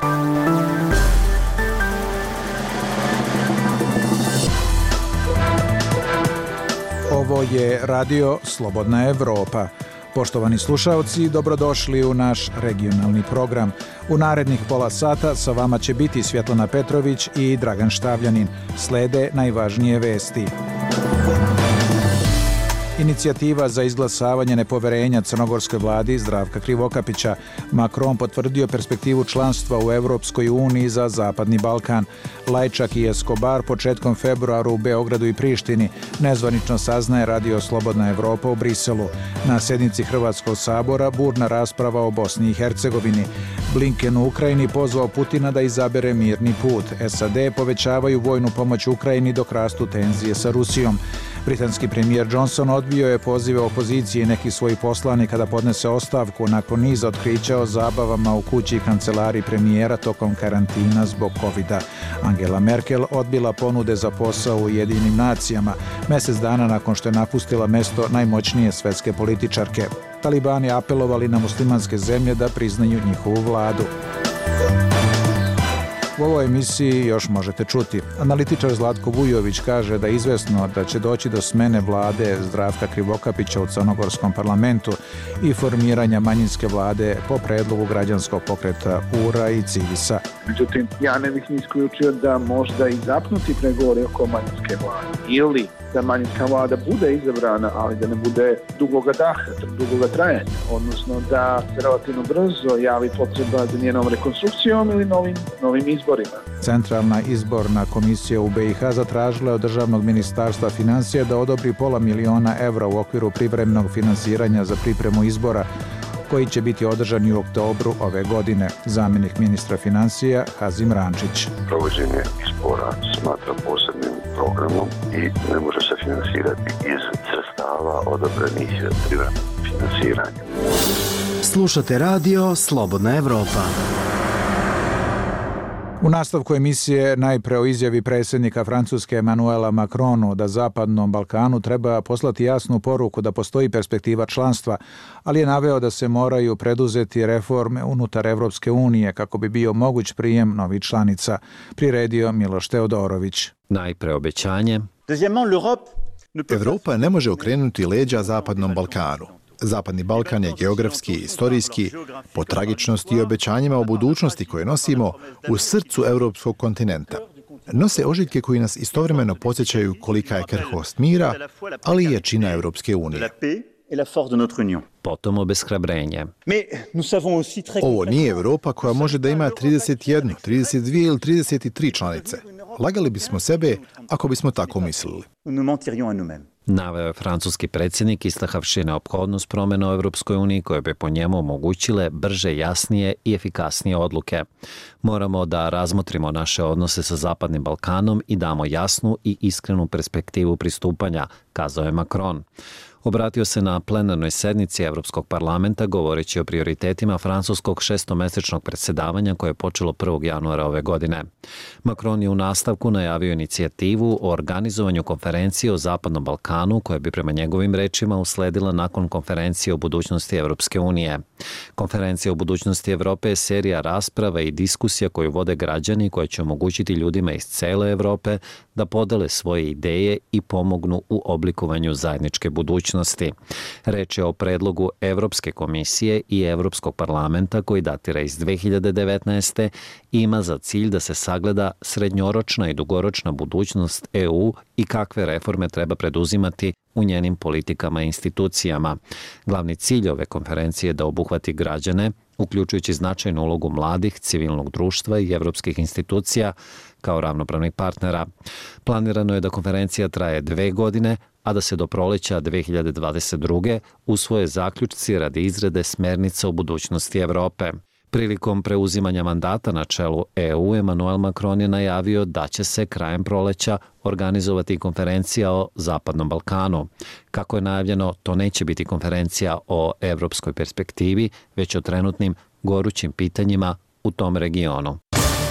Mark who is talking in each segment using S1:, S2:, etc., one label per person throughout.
S1: Ovo je Radio Slobodna Evropa. Poštovani slušaoci, dobrodošli u naš regionalni program. U narednih pola sata sa vama će biti Svjetlana Petrović i Dragan Štavljanin. Slede najvažnije vesti. Inicijativa za izglasavanje nepoverenja crnogorskoj vladi Zdravka Krivokapića. Macron potvrdio perspektivu članstva u Evropskoj uniji za Zapadni Balkan. Lajčak i Escobar početkom februara u Beogradu i Prištini. Nezvanično saznaje Radio Slobodna Evropa u Briselu. Na sjednici Hrvatskog sabora burna rasprava o Bosni i Hercegovini. Blinken u Ukrajini pozvao Putina da izabere mirni put. SAD povećavaju vojnu pomoć Ukrajini dok rastu tenzije sa Rusijom. Britanski premijer Johnson odbio je pozive opozicije i nekih svojih poslanika da podnese ostavku nakon niza otkrića o zabavama u kući i kancelariji premijera tokom karantina zbog covida. Angela Merkel odbila ponude za posao u Ujedinjenim nacijama, mjesec dana nakon što je napustila mesto najmoćnije svetske političarke. Talibani apelovali na muslimanske zemlje da priznaju njihovu vladu. U ovoj emisiji još možete čuti. Analitičar Zlatko Vujović kaže da je izvesno da će doći do smene vlade Zdravka Krivokapića u crnogorskom parlamentu i formiranja manjinske vlade po predlogu građanskog pokreta URA i Civisa.
S2: Međutim, ja ne bih ni isključio da možda i zapnuti pregovore oko manjinske vlade ili da manjinska vlada bude izabrana, ali da ne bude dugoga daha, dugoga trajanja, odnosno da se relativno brzo javi potreba za njenom rekonstrukcijom ili novim izborima.
S1: Centralna izborna komisija u BiH zatražila je od Državnog ministarstva financija da odobri $500.000 u okviru privremenog finansiranja za pripremu izbora koji će biti održani u oktobru ove godine. Zamjenik ministra financija Hazim Rančić.
S3: Provođenje izbora smatra posebnim programom i ne može se finansirati iz sredstava odobrenih privremenog finansiranja.
S4: Slušate Radio Slobodna Evropa.
S1: U nastavku emisije najpre o izjavi predsjednika Francuske Emmanuela Macronu da Zapadnom Balkanu treba poslati jasnu poruku da postoji perspektiva članstva, ali je naveo da se moraju preduzeti reforme unutar Evropske unije kako bi bio moguć prijem novih članica, priredio Miloš Teodorović.
S5: Najpre obećanje.
S6: Evropa ne može okrenuti leđa Zapadnom Balkanu. Zapadni Balkan je geografski i istorijski, po tragičnosti i obećanjima o budućnosti koje nosimo, u srcu europskog kontinenta. Nose ožiljke koji nas istovremeno podsjećaju kolika je krhkost mira, ali i jačina Europske unije.
S5: Potom obeshrabrenje.
S6: Ovo nije Evropa koja može da ima 31, 32 ili 33 članice. Lagali bismo sebe ako bismo tako mislili.
S5: Naveo je francuski predsjednik istahavši neophodnost promjena u Evropskoj uniji koje bi po njemu omogućile brže, jasnije i efikasnije odluke. Moramo da razmotrimo naše odnose sa Zapadnim Balkanom i damo jasnu i iskrenu perspektivu pristupanja, kazao je Macron. Obratio se na plenarnoj sednici Evropskog parlamenta govoreći o prioritetima francuskog šestomesečnog predsjedavanja koje je počelo 1. januara ove godine. Macron je u nastavku najavio inicijativu o organizovanju konferencije o Zapadnom Balkanu koja bi prema njegovim rečima usledila nakon konferencije o budućnosti Evropske unije. Konferencija o budućnosti Evrope je serija rasprava i diskusija koju vode građani koje će omogućiti ljudima iz cele Evrope da podele svoje ideje i pomognu u oblikovanju zajedničke budućnosti. Reč je o predlogu Evropske komisije i Evropskog parlamenta koji datira iz 2019. i ima za cilj da se sagleda srednjoročna i dugoročna budućnost EU i kakve reforme treba preduzimati u njenim politikama i institucijama. Glavni cilj ove konferencije je da obuhvati građane, uključujući značajnu ulogu mladih, civilnog društva i evropskih institucija kao ravnopravnih partnera. Planirano je da konferencija traje 2 godine, a da se do proleća 2022. usvoje zaključci radi izrade smernica o budućnosti Evrope. Prilikom preuzimanja mandata na čelu EU, Emmanuel Macron je najavio da će se krajem proleća organizovati konferencija o Zapadnom Balkanu. Kako je najavljeno, to neće biti konferencija o evropskoj perspektivi, već o trenutnim gorućim pitanjima u tom regionu.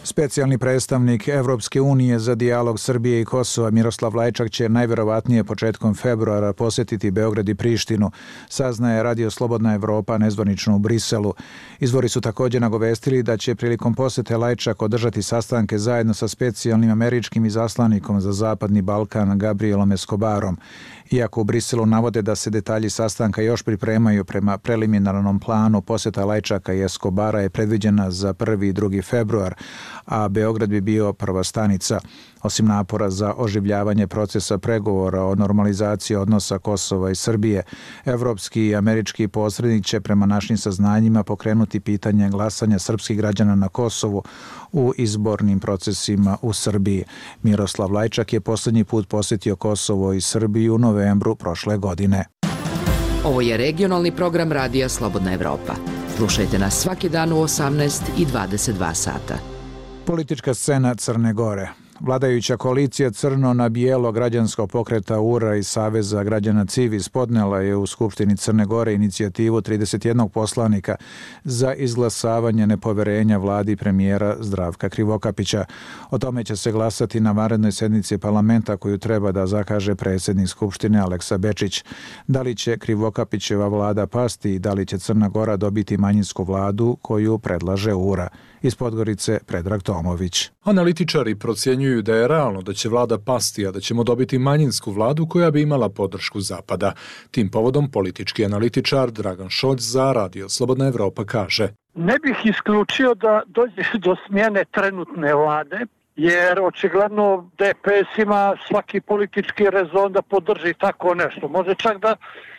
S1: Specijalni predstavnik Evropske unije za dijalog Srbije i Kosova Miroslav Lajčak će najverovatnije početkom februara posjetiti Beograd i Prištinu, saznaje Radio Slobodna Evropa nezvanično u Briselu. Izvori su također nagovestili da će prilikom posjete Lajčak održati sastanke zajedno sa specijalnim američkim izaslanikom za Zapadni Balkan Gabrielom Escobarom. Iako u Briselu navode da se detalji sastanka još pripremaju prema preliminarnom planu, posjeta Lajčaka i Escobara je predviđena za 1. i 2. februar, a Beograd bi bio prva stanica. Osim napora za oživljavanje procesa pregovora o normalizaciji odnosa Kosova i Srbije, evropski i američki posrednik će prema našim saznanjima pokrenuti pitanje glasanja srpskih građana na Kosovu u izbornim procesima u Srbiji. Miroslav Lajčak je posljednji put posjetio Kosovo i Srbiju u novembru prošle godine.
S7: Ovo je regionalni program Radija Slobodna Evropa. Slušajte nas svaki dan u 18 i 22 sata.
S1: Politička scena Crne Gore. Vladajuća koalicija Crno na bijelo građanskog pokreta URA i Saveza građana Civis podnela je u Skupštini Crne Gore inicijativu 31 poslanika za izglasavanje nepoverenja vladi premijera Zdravka Krivokapića. O tome će se glasati na vanrednoj sednici parlamenta koju treba da zakaže predsjednik Skupštine Aleksa Bečić. Da li će Krivokapićeva vlada pasti i da li će Crna Gora dobiti manjinsku vladu koju predlaže URA? Iz Podgorice Predrag Tomović.
S8: Analitičari procjenjuju da je realno da će vlada pasti, a da ćemo dobiti manjinsku vladu koja bi imala podršku Zapada. Tim povodom politički analitičar Dragan Šolj za Radio Slobodna Evropa kaže:
S9: Ne bih isključio da dođe do smjene trenutne vlade, jer očigledno DPS ima svaki politički rezon da podrži tako nešto. Može čak da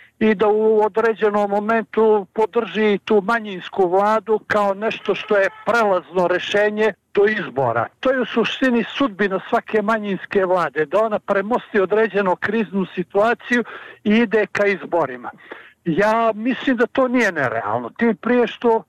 S9: u određenom momentu podrži tu manjinsku vladu kao nešto što je prelazno rješenje do izbora. To je u suštini sudbina svake manjinske vlade, da ona premosti određenu kriznu situaciju i ide ka izborima. Ja mislim da to nije nerealno. Tim prije što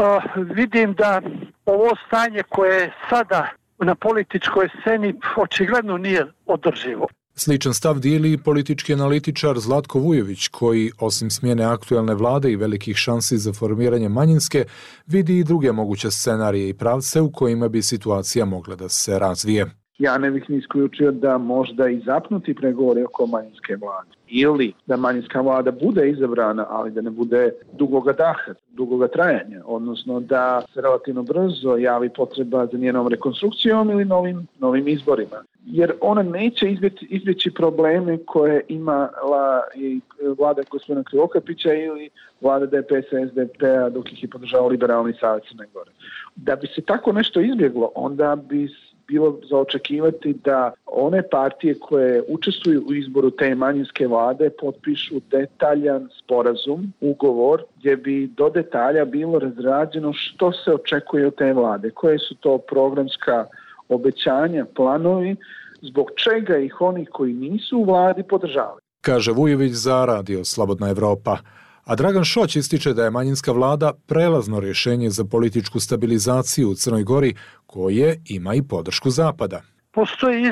S9: vidim da ovo stanje koje je sada na političkoj sceni očigledno nije održivo.
S8: Sličan stav dijeli i politički analitičar Zlatko Vujović, koji, osim smjene aktuelne vlade i velikih šansi za formiranje manjinske, vidi i druge moguće scenarije i pravce u kojima bi situacija mogla da se razvije.
S2: Ja ne bih ni isključio da možda i zapnuti pregovori oko manjinske vlade. Ili da manjinska vlada bude izabrana, ali da ne bude dugoga daha, dugoga trajanja. Odnosno da se relativno brzo javi potreba za njenom rekonstrukcijom ili novim izborima. Jer ona neće izbjeći probleme koje imala i vlada gospodina Krivokapića ili vlada DPS-a, SDP-a dok ih je podržao Liberalni savez Crne Gore. Da bi se tako nešto izbjeglo, onda bi bilo za očekivati da one partije koje učestvuju u izboru te manjinske vlade potpišu detaljan sporazum, ugovor, gdje bi do detalja bilo razrađeno što se očekuje od te vlade, koje su to programska obećanja, planovi, zbog čega ih oni koji nisu u vladi podržavaju.
S8: Kaže Vujović za Radio Slobodna Evropa. A Dragan Šolj ističe da je manjinska vlada prelazno rješenje za političku stabilizaciju u Crnoj Gori, koje ima i podršku Zapada.
S9: Postoji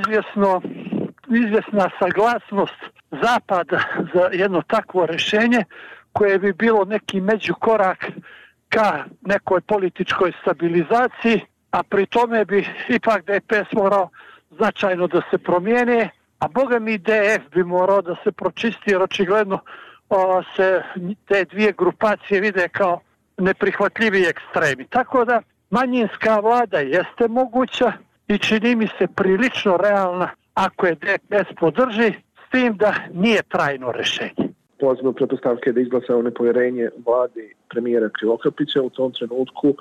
S9: izvjesna saglasnost Zapada za jedno takvo rješenje koje bi bilo neki međukorak ka nekoj političkoj stabilizaciji, a pri tome bi ipak DPS morao značajno da se promijene, a boga mi DF bi morao da se pročisti, jer očigledno se te dvije grupacije vide kao neprihvatljivi ekstremi. Tako da manjinska vlada jeste moguća i čini mi se prilično realna ako je DPS podrži, s tim da nije trajno rješenje.
S2: Pozivno pretpostavke da izglasa nepovjerenje vladi premijera Krivokapića. U tom trenutku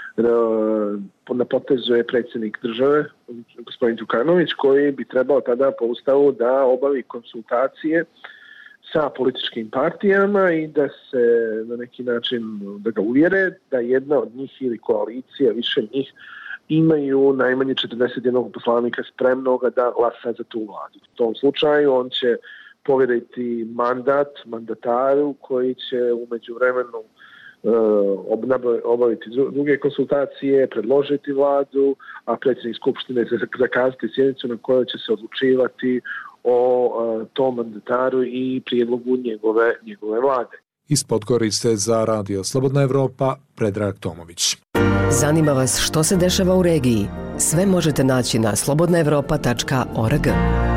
S2: na potezu je predsjednik države, gospodin Đukanović, koji bi trebao tada po ustavu da obavi konsultacije sa političkim partijama i da se na neki način da ga uvjere da jedna od njih ili koalicija, više njih, imaju najmanje 41 poslanika spremnoga da glasa za tu vladu. U tom slučaju on će povjeriti mandataru koji će u međuvremenu obaviti druge konsultacije, predložiti vladu, a predsjednik Skupštine zakazati sjednicu na kojoj će se odlučivati o tom mandataru i prijedlogu njegove vlade.
S8: Iz Podgorice za Radio Slobodna Evropa, Predrag Tomović.
S7: Zanima vas što se dešava u regiji?
S10: Sve možete naći na slobodnaevropa.org.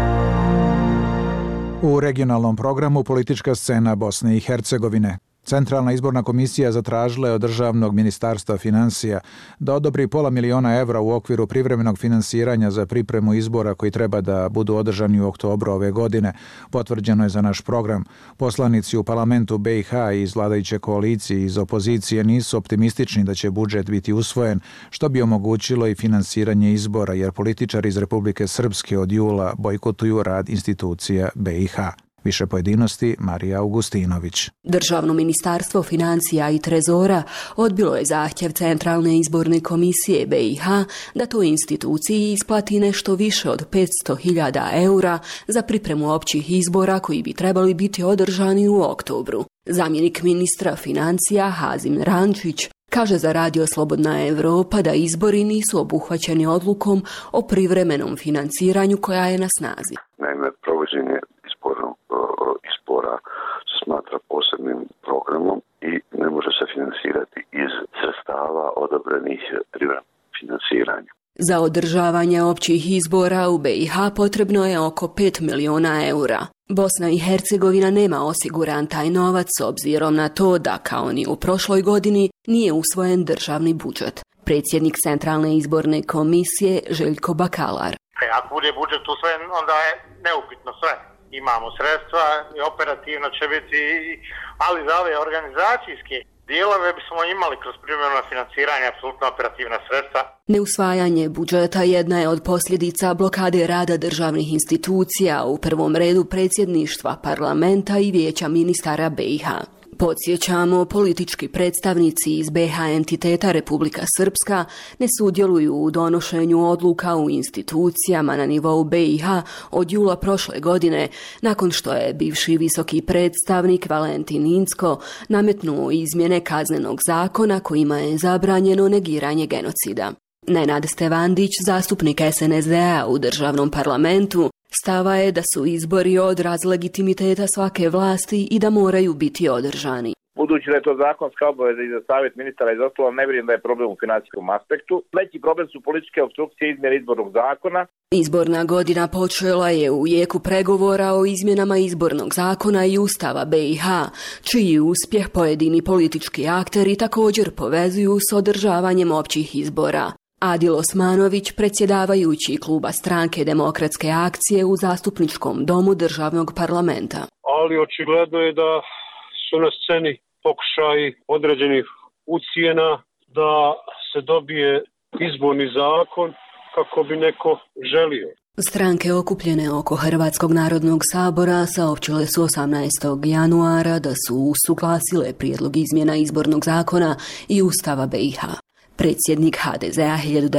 S1: U regionalnom programu politička scena Bosne i Hercegovine. Centralna izborna komisija zatražila je od Državnog ministarstva financija da odobri €500.000 u okviru privremenog finansiranja za pripremu izbora koji treba da budu održani u oktobru ove godine. Potvrđeno je za naš program. Poslanici u parlamentu BiH i iz vladajuće koalicije i iz opozicije nisu optimistični da će budžet biti usvojen, što bi omogućilo i finansiranje izbora, jer političari iz Republike Srpske od jula bojkotuju rad institucija BiH. Više pojedinosti, Marija Augustinović.
S11: Državno ministarstvo financija i trezora odbilo je zahtjev Centralne izborne komisije BiH da toj instituciji isplati nešto više od €500.000 za pripremu općih izbora koji bi trebali biti održani u oktobru. Zamjenik ministra financija Hazim Rančić kaže za Radio Slobodna Evropa da izbori nisu obuhvaćeni odlukom o privremenom financiranju koja je na snazi.
S3: Naime, provođenje izbora smatra posebnim programom i ne može se finansirati iz sredstava odobrenih privremenim financiranjem.
S11: Za održavanje općih izbora u BiH potrebno je oko €5.000.000. Bosna i Hercegovina nema osiguran taj novac s obzirom na to da, kao ni u prošloj godini, nije usvojen državni budžet. Predsjednik Centralne izborne komisije Željko Bakalar.
S12: Ako bude budžet usvojen, onda je neupitno sve. Imamo sredstva i operativno će biti, ali za ove organizacijske dijelove bismo imali kroz privremeno financiranje apsolutno operativna sredstva.
S11: Neusvajanje budžeta jedna je od posljedica blokade rada državnih institucija, u prvom redu predsjedništva parlamenta i vijeća ministara BiH. Podsjećamo, politički predstavnici iz BiH entiteta Republika Srpska ne sudjeluju u donošenju odluka u institucijama na nivou BiH od jula prošle godine, nakon što je bivši visoki predstavnik Valentin Incko nametnuo izmjene kaznenog zakona kojima je zabranjeno negiranje genocida. Nenad Stevandić, zastupnik SNSD-a u državnom parlamentu, stava je da su izbori odraz legitimiteta svake vlasti i da moraju biti održani.
S13: Budući da je to zakonska obaveza i za savjet ministara i za ostalo, ne vjerujem da je problem u financijskom aspektu. Veći problem su političke opstrukcije izmjene izbornog zakona.
S11: Izborna godina počela je u jeku pregovora o izmjenama izbornog zakona i Ustava BiH, čiji uspjeh pojedini politički akteri također povezuju s održavanjem općih izbora. Adil Osmanović, predsjedavajući kluba Stranke demokratske akcije u zastupničkom domu državnog parlamenta.
S14: Ali očigledno je da su na sceni pokušaji određenih ucjena da se dobije izborni zakon kako bi neko želio.
S11: Stranke okupljene oko Hrvatskog narodnog sabora saopćile su 18. januara da su usuglasile prijedlog izmjena izbornog zakona i Ustava BiH. Predsjednik HDZ-a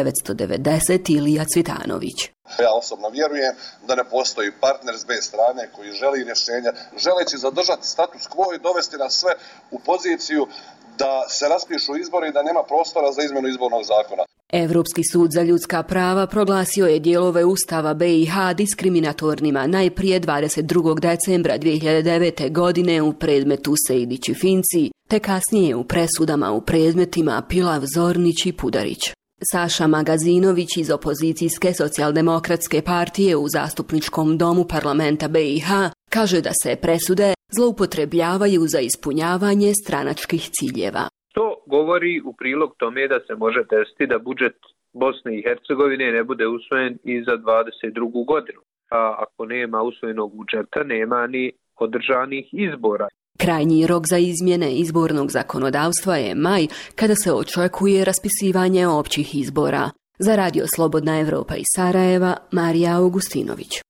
S11: 1990 Ilija Cvitanović.
S15: Ja osobno vjerujem da ne postoji partner s B strane koji želi rješenja, želeći zadržati status quo i dovesti nas sve u poziciju da se raspišu izbori i da nema prostora za izmjenu izbornog zakona.
S11: Europski sud za ljudska prava proglasio je dijelove Ustava BiH diskriminatornima najprije 22. decembra 2009. godine u predmetu Sejdić i Finci, te kasnije u presudama u predmetima Pilav, Zornić i Pudarić. Saša Magazinović iz opozicijske socijaldemokratske partije u zastupničkom domu parlamenta BiH kaže da se presude zloupotrebljavaju za ispunjavanje stranačkih ciljeva.
S16: To govori u prilog tome da se može desiti da budžet Bosne i Hercegovine ne bude usvojen i za 2022. godinu. A ako nema usvojenog budžeta, nema ni održanih izbora.
S11: Krajnji rok za izmjene izbornog zakonodavstva je maj, kada se očekuje raspisivanje općih izbora. Za Radio Slobodna Evropa iz Sarajeva, Marija Augustinović.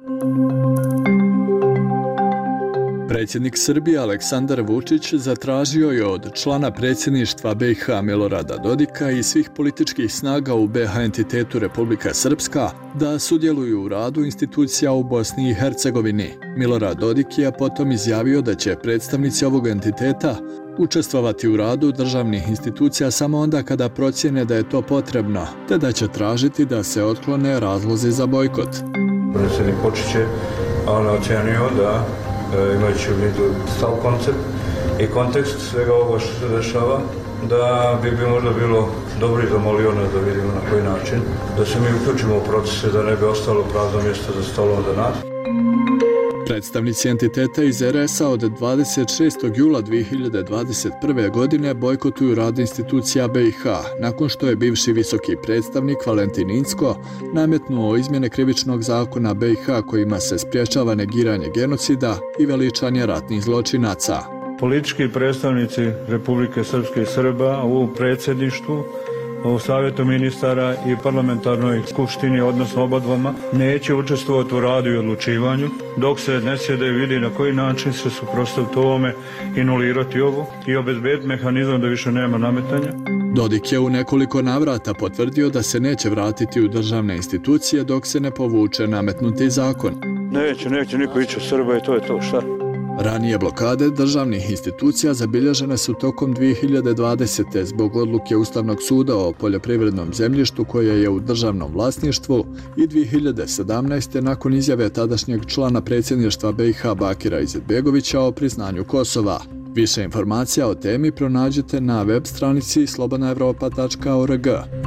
S17: Predsjednik Srbije Aleksandar Vučić zatražio je od člana predsjedništva BiH Milorada Dodika i svih političkih snaga u BiH entitetu Republika Srpska da sudjeluju u radu institucija u Bosni i Hercegovini. Milorad Dodik je potom izjavio da će predstavnici ovog entiteta učestvovati u radu državnih institucija samo onda kada procjene da je to potrebno, te da će tražiti da se otklone razlozi za bojkot.
S18: Predsjednik Vučić je ocijenio da imajući u vidu stav koncept i kontekst svega ovoga što se dešava, da bi možda bilo dobro i zamolio nas da vidimo na koji način, da se mi uključimo u procese, da ne bi ostalo prazno mjesto za stolom za nas.
S17: Predstavnici entiteta iz RS-a od 26. jula 2021. godine bojkotuju rad institucija BiH, nakon što je bivši visoki predstavnik Valentin Incko nametnuo izmjene krivičnog zakona BiH kojima se sprječava negiranje genocida i veličanje ratnih zločinaca.
S18: Politički predstavnici Republike Srpske i Srba u predsjedništvu, u Savjetu ministara i parlamentarnoj skupštini, odnosno obadvama, neće učestvovati u radu i odlučivanju, dok se ne sjede i vidi na koji način se suprotstaviti ovome i nulirati ovo i obezbediti mehanizam da više nema nametanja.
S17: Dodik je u nekoliko navrata potvrdio da se neće vratiti u državne institucije dok se ne povuče nametnuti zakon.
S18: Neće niko ići u Srba i to je to, šta?
S17: Ranije blokade državnih institucija zabilježene su tokom 2020. zbog odluke Ustavnog suda o poljoprivrednom zemljištu koje je u državnom vlasništvu i 2017. nakon izjave tadašnjeg člana predsjedništva BiH Bakira Izetbegovića o priznanju Kosova. Više informacija o temi pronađite na web stranici slobodnaevropa.org.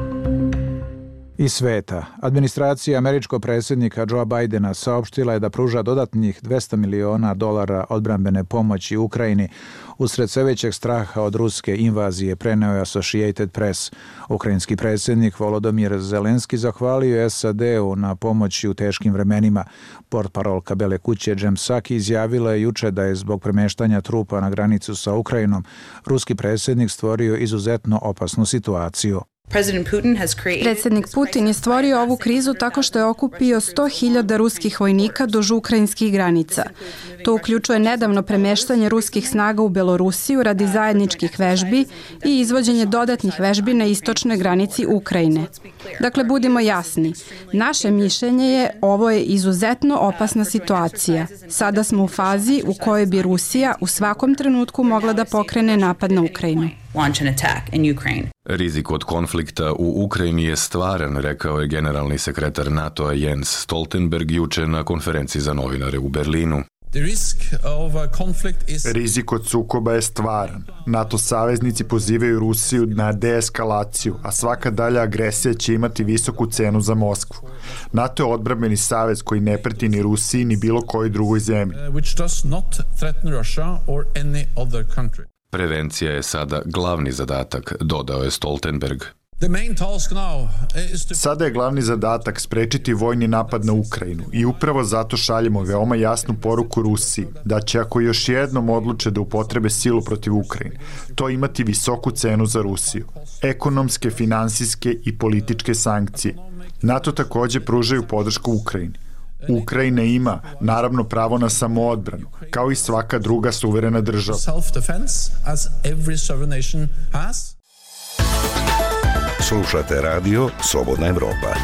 S1: Iz sveta. Administracija američkog predsjednika Joea Bidena saopštila je da pruža dodatnih $200 miliona odbrambene pomoći Ukrajini usred sve većeg straha od ruske invazije, preneo je Associated Press. Ukrajinski predsjednik Volodymyr Zelenski zahvalio je SAD-u na pomoći u teškim vremenima. Portparolka Bele kuće Jem Psaki izjavila je juče da je zbog premještanja trupa na granicu sa Ukrajinom ruski predsjednik stvorio izuzetno opasnu situaciju.
S19: Predsjednik Putin je stvorio ovu krizu tako što je okupio 100.000 ruskih vojnika duž ukrajinskih granica. To uključuje nedavno premještanje ruskih snaga u Belorusiju radi zajedničkih vežbi i izvođenje dodatnih vežbi na istočnoj granici Ukrajine. Dakle, budimo jasni, naše mišljenje je ovo je izuzetno opasna situacija. Sada smo u fazi u kojoj bi Rusija u svakom trenutku mogla da pokrene napad na Ukrajinu.
S20: Rizik od konflikta u Ukrajini je stvaran, rekao je generalni sekretar NATO-a Jens Stoltenberg juče na konferenciji za novinare u Berlinu.
S21: Rizik od sukoba je stvaran. NATO saveznici pozivaju Rusiju na deeskalaciju, a svaka dalja agresija će imati visoku cenu za Moskvu. NATO je odbrambeni savez koji ne preti ni Rusiji ni bilo kojoj drugoj zemlji.
S20: Prevencija je sada glavni zadatak, dodao je Stoltenberg.
S21: Sada je glavni zadatak sprečiti vojni napad na Ukrajinu i upravo zato šaljemo veoma jasnu poruku Rusiji da će ako još jednom odluče da upotrebe silu protiv Ukrajine, to imati visoku cenu za Rusiju. Ekonomske, finansijske i političke sankcije. NATO također pružaju podršku Ukrajini. Ukrajina ima, naravno, pravo na samoodbranu, kao i svaka druga suverena država.
S22: Slušate radio Slobodna Evropa.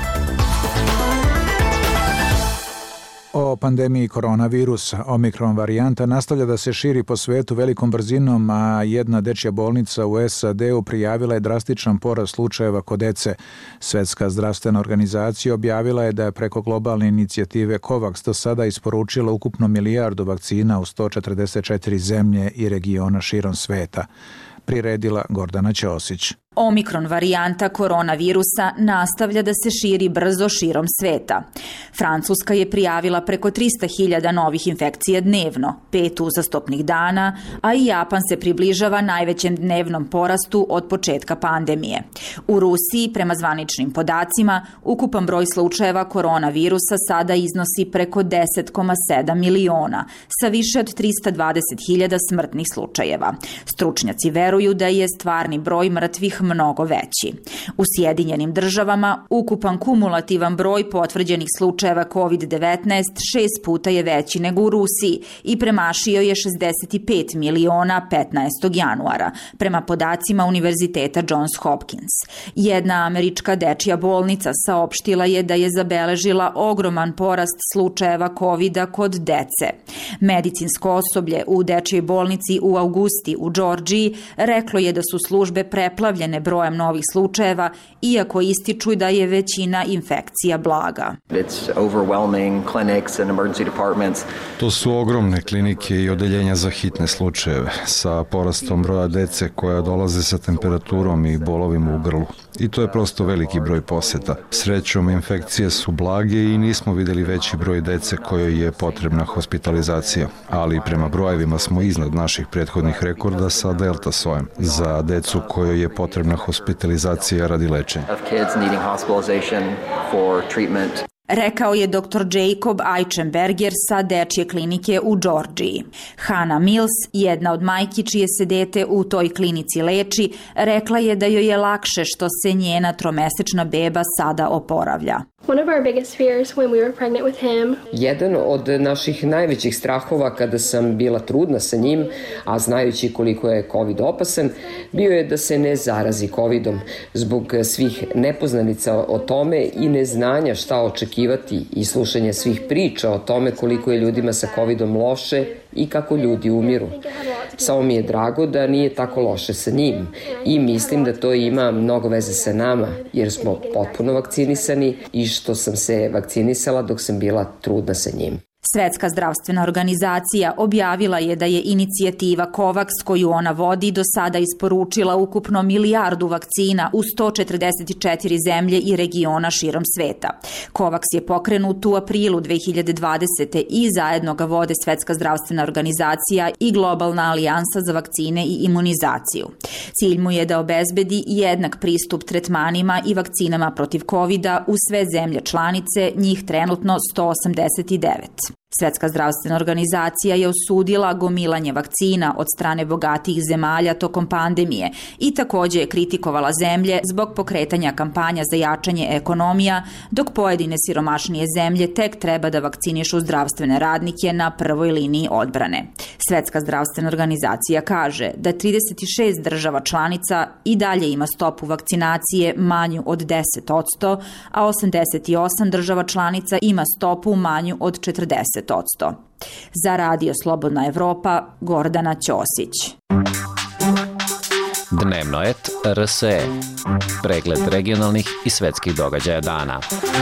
S1: O pandemiji koronavirusa, omikron varijanta nastavlja da se širi po svetu velikom brzinom, a jedna dečja bolnica u SAD-u prijavila je drastičan porast slučajeva kod dece. Svetska zdravstvena organizacija objavila je da je preko globalne inicijative COVAX do sada isporučila ukupno 1 milijardu vakcina u 144 zemlje i regiona širom sveta. Priredila Gordana Ćosić.
S23: Omikron varijanta koronavirusa nastavlja da se širi brzo širom sveta. Francuska je prijavila preko 300.000 novih infekcija dnevno, 5 uzastopnih dana, a i Japan se približava najvećem dnevnom porastu od početka pandemije. U Rusiji, prema zvaničnim podacima, ukupan broj slučajeva koronavirusa sada iznosi preko 10,7 miliona, sa više od 320.000 smrtnih slučajeva. Stručnjaci veruju da je stvarni broj mrtvih mnogo veći. U Sjedinjenim državama ukupan kumulativan broj potvrđenih slučajeva COVID-19 6 puta je veći nego u Rusiji i premašio je 65 miliona 15. januara, prema podacima Univerziteta Johns Hopkins. Jedna američka dečja bolnica saopštila je da je zabeležila ogroman porast slučajeva COVID-a kod dece. Medicinsko osoblje u dečjoj bolnici u Augusti u Džordžiji reklo je da su službe preplavljene zadovoljne brojem novih slučajeva, iako ističu da je većina infekcija blaga.
S4: To su ogromne klinike i odeljenja za hitne slučajeve sa porastom broja dece koja dolaze sa temperaturom i bolovima u grlu. I to je prosto veliki broj poseta. Srećom, infekcije su blage i nismo videli veći broj dece kojoj je potrebna hospitalizacija, ali prema brojevima smo iznad naših prethodnih rekorda sa delta sojem za decu kojoj je potrebna hospitalizacija radi lečenja.
S23: Rekao je dr. Jacob Eichenberger sa dečje klinike u Džordžiji. Hannah Mills, jedna od majki čije se dete u toj klinici leči, rekla je da joj je lakše što se njena tromesečna beba sada oporavlja.
S5: Jedan od naših najvećih strahova kada sam bila trudna sa njim, a znajući koliko je COVID opasan, bio je da se ne zarazi COVIDom zbog svih nepoznanica o tome i neznanja šta očekivati i slušanja svih priča o tome koliko je ljudima sa COVIDom loše i kako ljudi umiru. Samo mi je drago da nije tako loše sa njim i mislim da to ima mnogo veze sa nama jer smo potpuno vakcinisani i što sam se vakcinisala dok sam bila trudna sa njim.
S23: Svetska zdravstvena organizacija objavila je da je inicijativa COVAX koju ona vodi do sada isporučila ukupno 1 milijardu vakcina u 144 zemlje i regiona širom sveta. COVAX je pokrenut u aprilu 2020. i zajedno ga vode Svetska zdravstvena organizacija i Globalna alijansa za vakcine i imunizaciju. Cilj mu je da obezbedi jednak pristup tretmanima i vakcinama protiv COVID-a u sve zemlje članice, njih trenutno 189. Svetska zdravstvena organizacija je osudila gomilanje vakcina od strane bogatijih zemalja tokom pandemije i također je kritikovala zemlje zbog pokretanja kampanja za jačanje ekonomija, dok pojedine siromašnije zemlje tek treba da vakcinišu zdravstvene radnike na prvoj liniji odbrane. Svetska zdravstvena organizacija kaže da 36 država članica i dalje ima stopu vakcinacije manju od 10%, a 88 država članica ima stopu manju od 40%. Za Radio Slobodna Evropa, Gordana Ćosić.
S6: Dnevno et RSE. Pregled regionalnih i svetskih događaja dana.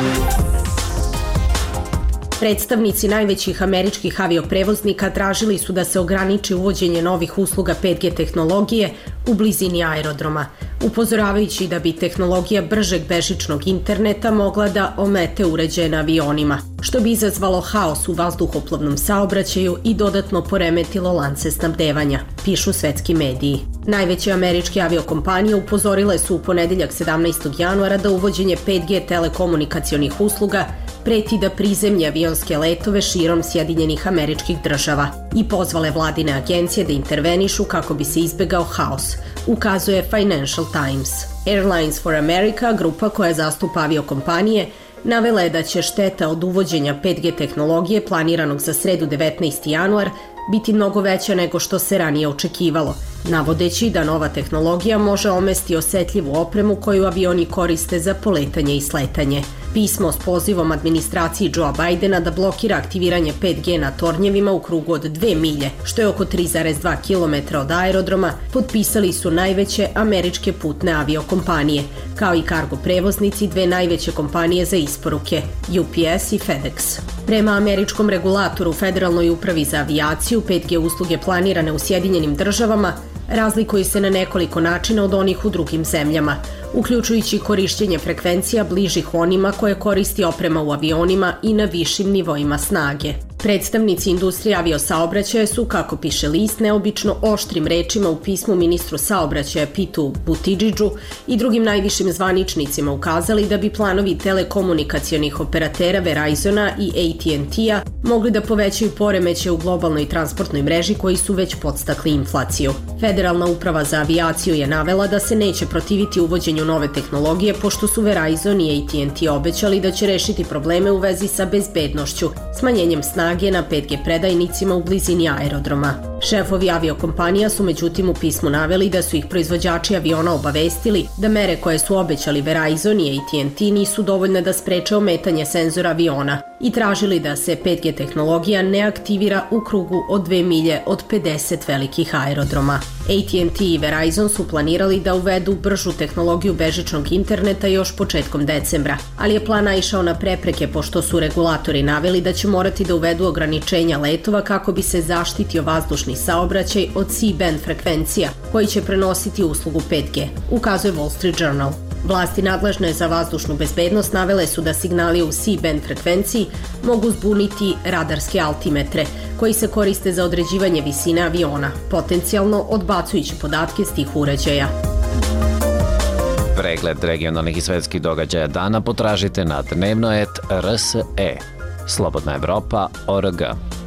S24: Predstavnici najvećih američkih avioprevoznika tražili su da se ograniči uvođenje novih usluga 5G tehnologije u blizini aerodroma, upozoravajući da bi tehnologija bržeg bežičnog interneta mogla da omete uređaje na avionima, što bi izazvalo haos u vazduhoplovnom saobraćaju i dodatno poremetilo lance snabdevanja, pišu svetski mediji. Najveće američke aviokompanije upozorile su u ponedeljak 17. januara da uvođenje 5G telekomunikacionih usluga preti da prizemlje avionske letove širom Sjedinjenih Američkih Država i pozvale vladine agencije da intervenišu kako bi se izbegao haos, ukazuje Financial Times. Airlines for America, grupa koja zastupa aviokompanije, navela je da će šteta od uvođenja 5G tehnologije planiranog za sredu 19. januar biti mnogo veća nego što se ranije očekivalo, navodeći da nova tehnologija može omesti osetljivu opremu koju avioni koriste za poletanje i sletanje. Pismo s pozivom administraciji Joea Bidena da blokira aktiviranje 5G na tornjevima u krugu od 2 milje, što je oko 3,2 km od aerodroma, potpisali su najveće američke putne aviokompanije, kao i kargo prevoznici dve najveće kompanije za isporuke, UPS i FedEx. Prema američkom regulatoru Federalnoj upravi za avijaciju, 5G usluge planirane u Sjedinjenim Državama razlikuju se na nekoliko načina od onih u drugim zemljama, uključujući korišćenje frekvencija bližih onima koje koristi oprema u avionima i na višim nivoima snage. Predstavnici industrije aviosaobraćaja su, kako piše list, neobično oštrim rečima u pismu ministru saobraćaja Pitu Buttigiegu i drugim najvišim zvaničnicima ukazali da bi planovi telekomunikacionih operatera Verizona i AT&T-a mogli da povećaju poremeće u globalnoj transportnoj mreži koji su već podstakli inflaciju. Federalna uprava za avijaciju je navela da se neće protiviti uvođenju nove tehnologije pošto su Verizon i AT&T obećali da će rešiti probleme u vezi sa bezbednošću, smanjenjem snage na 5G predajnicima u blizini aerodroma. Šefovi aviokompanija su međutim u pismu naveli da su ih proizvođači aviona obavestili da mere koje su obećali Verizon i AT&T nisu dovoljne da spreče ometanje senzora aviona i tražili da se 5G tehnologija ne aktivira u krugu od 2 milje od 50 velikih aerodroma. AT&T i Verizon su planirali da uvedu bržu tehnologiju bežičnog interneta još početkom decembra, ali je plan naišao na prepreke pošto su regulatori naveli da će morati da uvedu ograničenja letova kako bi se zaštitio vazdušni saobraćaj od C-band frekvencija koji će prenositi uslugu 5G, ukazuje Wall Street Journal. Vlasti nadležne za vazdušnu bezbednost navele su da signali u C-band frekvenciji mogu zbuniti radarske altimetre, koji se koriste za određivanje visine aviona, potencijalno odbacujući podatke s tih uređaja.
S6: Pregled regionalnih i svetskih događaja dana potražite na dnevno.rs.e. Slobodna Evropa.org.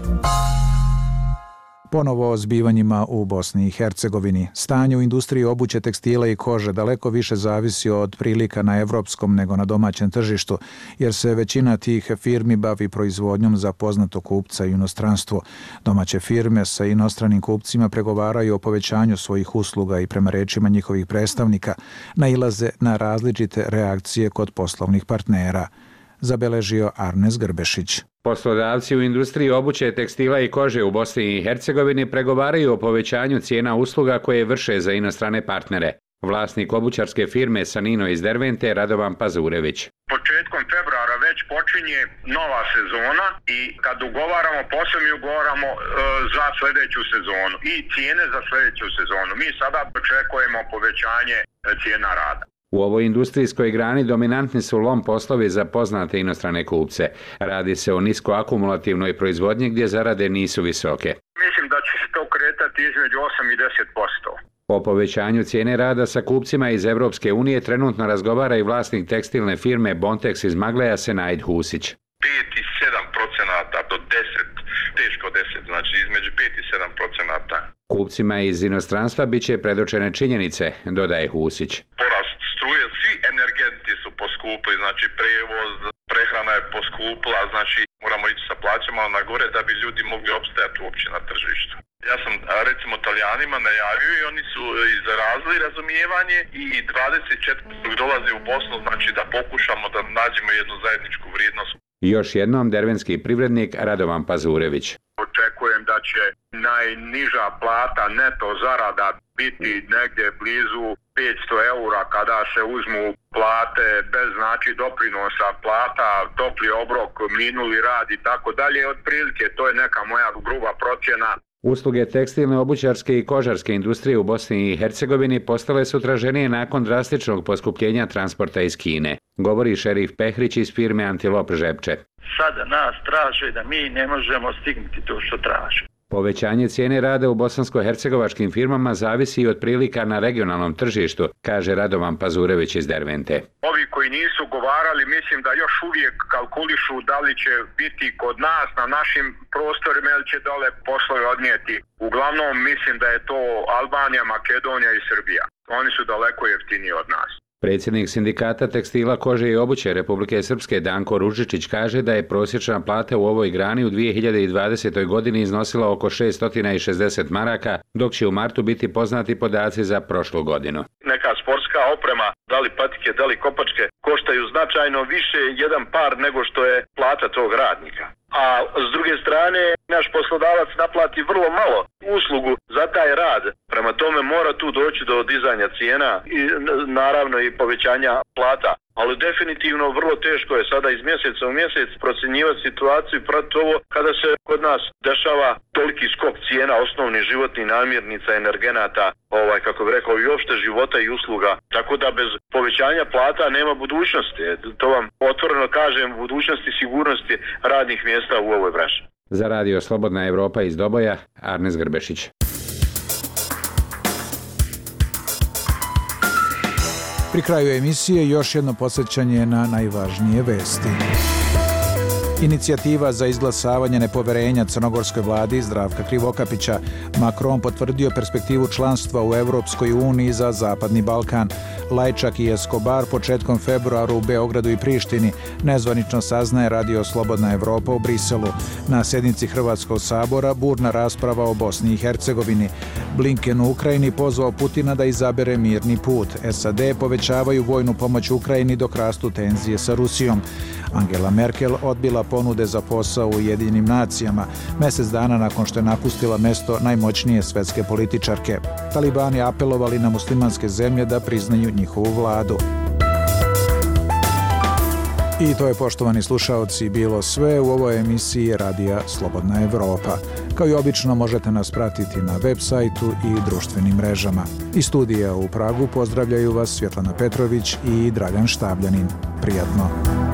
S1: Ponovo o zbivanjima u Bosni i Hercegovini. Stanje u industriji obuće, tekstila i kože daleko više zavisi od prilika na evropskom nego na domaćem tržištu, jer se većina tih firmi bavi proizvodnjom za poznatog kupca i inostranstvo. Domaće firme sa inostranim kupcima pregovaraju o povećanju svojih usluga i prema rečima njihovih predstavnika nailaze na različite reakcije kod poslovnih partnera. Zabeležio Arnes Grbešić.
S2: Poslodavci u industriji obuće, tekstila i kože u Bosni i Hercegovini pregovaraju o povećanju cijena usluga koje vrše za inostrane partnere. Vlasnik obućarske firme Sanino iz Dervente, Radovan Pazurević.
S7: Početkom februara već počinje nova sezona i kad ugovaramo posao, mi ugovaramo za sljedeću sezonu i cijene za sljedeću sezonu. Mi sada očekujemo povećanje cijena rada.
S2: U ovoj industrijskoj grani dominantni su lom poslovi za poznate inostrane kupce. Radi se o niskoakumulativnoj proizvodnji gdje zarade nisu visoke.
S7: Mislim da će se to kretati između 8 i 10%.
S2: O povećanju cijene rada sa kupcima iz Evropske unije trenutno razgovara i vlasnik tekstilne firme Bontex iz Magleja Senaid Husić.
S8: 5 i 7% do 10, teško 10, znači između 5 i 7%.
S2: Kupcima iz inostranstva bit će predočene činjenice, dodaje Husić.
S8: Porast struje, svi energenti su poskupili, znači prevoz, prehrana je poskupila, znači moramo ići sa plaćama na gore da bi ljudi mogli opstajati uopće na tržištu. Ja sam recimo Italijanima najavio i oni su izrazili razumijevanje i 24. dolaze u Bosnu, znači da pokušamo da nađemo jednu zajedničku vrijednost.
S2: Još jednom dervenski privrednik Radovan Pazurević.
S7: Očekujem da će najniža plata neto zarada biti negdje blizu 500 eura kada se uzmu plate bez znači doprinosa, plata, topli obrok, minuli rad i tako dalje. Otprilike to je neka moja gruba procjena.
S2: Usluge tekstilne, obućarske i kožarske industrije u Bosni i Hercegovini postale su traženije nakon drastičnog poskupljenja transporta iz Kine, govori šerif Pehrić iz firme Antilop Žepče.
S9: Sada nas traže da mi ne možemo stignuti to što traže.
S2: Povećanje cijene rada u bosansko-hercegovačkim firmama zavisi i od prilika na regionalnom tržištu, kaže Radovan Pazurević iz Dervente.
S7: Ovi koji nisu govarali, mislim da još uvijek kalkulišu da li će biti kod nas na našim prostorima ili će dole poslove odnijeti. Uglavnom mislim da je to Albanija, Makedonija i Srbija. Oni su daleko jeftiniji od nas.
S2: Predsjednik sindikata tekstila, kože i obuće Republike Srpske Danko Ružičić kaže da je prosječna plata u ovoj grani u 2020. godini iznosila oko 660 maraka, dok će u martu biti poznati podaci za prošlu godinu.
S9: Neka sportska oprema, da li patike, da li kopačke, koštaju značajno više jedan par nego što je plata tog radnika. A s druge strane, naš poslodavac naplati vrlo malo uslugu za taj rad. Prema tome mora tu doći do dizanja cijena i naravno i povećanja plata. Ali definitivno vrlo teško je sada iz mjeseca u mjesec procjenjivati situaciju i pratiti ovo kada se kod nas dešava toliki skok cijena osnovnih životnih namirnica, energenata, kako bi rekao, i opšte života i usluga. Tako da bez povećanja plata nema budućnosti. To vam otvoreno kažem, budućnosti i sigurnosti radnih mjesta u ovoj branši.
S2: Za radio Slobodna Evropa iz Doboja, Arnes Grbešić.
S1: Pri kraju emisije još jedno podsjećanje na najvažnije vesti. Inicijativa za izglasavanje nepoverenja crnogorskoj vladi Zdravka Krivokapića. Macron potvrdio perspektivu članstva u Evropskoj uniji za Zapadni Balkan. Lajčak i Escobar početkom februara u Beogradu i Prištini. Nezvanično saznaje radio Slobodna Evropa u Briselu. Na sjednici Hrvatskog sabora burna rasprava o Bosni i Hercegovini. Blinken u Ukrajini pozvao Putina da izabere mirni put. SAD povećavaju vojnu pomoć Ukrajini dok rastu tenzije sa Rusijom. Angela Merkel odbila ponude za posao u Ujedinjenim nacijama, mjesec dana nakon što je napustila mesto najmoćnije svetske političarke. Talibani apelovali na muslimanske zemlje da priznaju njihovu vladu. I to je, poštovani slušaoci, bilo sve u ovoj emisiji Radija Slobodna Evropa. Kao i obično možete nas pratiti na web sajtu i društvenim mrežama. Iz studija u Pragu pozdravljaju vas Svjetlana Petrović i Dragan Štabljanin. Prijatno!